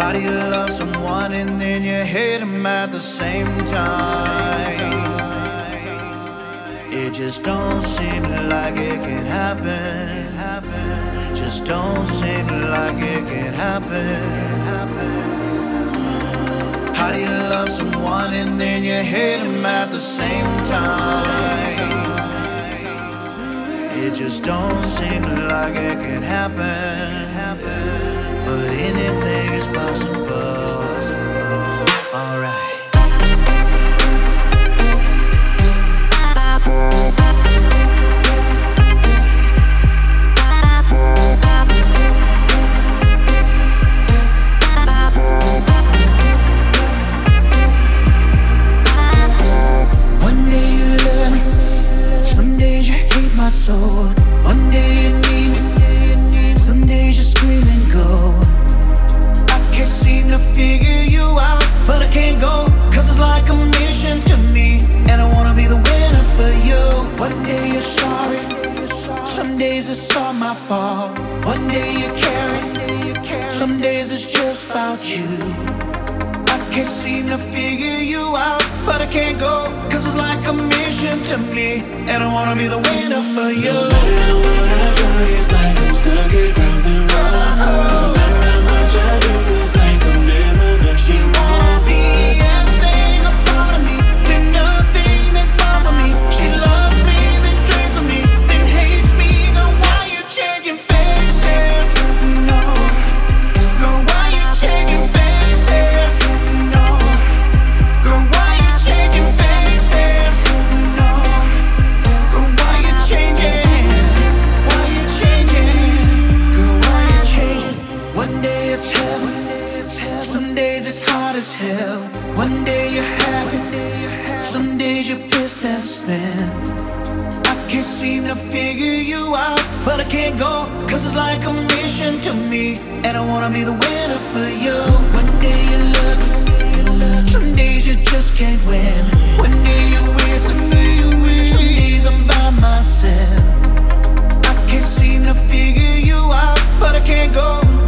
How do you love someone and then you hate them at the same time? It just don't seem like it can happen. Just don't seem like it can happen. How do you love someone and then you hate them at the same time? It just don't seem like it can happen. But anything is possible. Alright. My soul. One day you need me, some days you scream and go. I can't seem to figure you out, but I can't go, cause it's like a mission to me, and I wanna be the winner for you. One day you're sorry, some days it's all my fault. One day you carry, some days it's just about you. I can't seem to figure you out, but I can't go, cause it's like a mission to me, and I wanna be the winner for you. No matter what I try, it's like I'm stuck at ground zero. No matter how much I do, it's like I'm never the She wanna be everything a part of me, then nothing that far from me. She loves me, then dreams of me, then hates me. Girl, why you changing faces? No. Girl, why you changing faces? No. Girl, why you changing faces? No. Girl, why you changing? Why you changing? Girl, why you changing? One day it's heaven, some days it's hard as hell. One day you're happy, some days you're pissed and spin. I can't seem to figure you out, but I can't go, cause it's like a mission to me, and I wanna be the winner for you. One day you're lucky, some days you just can't win. One day you're weird to me, some days I'm by myself. I can't seem to figure you out, but I can't go,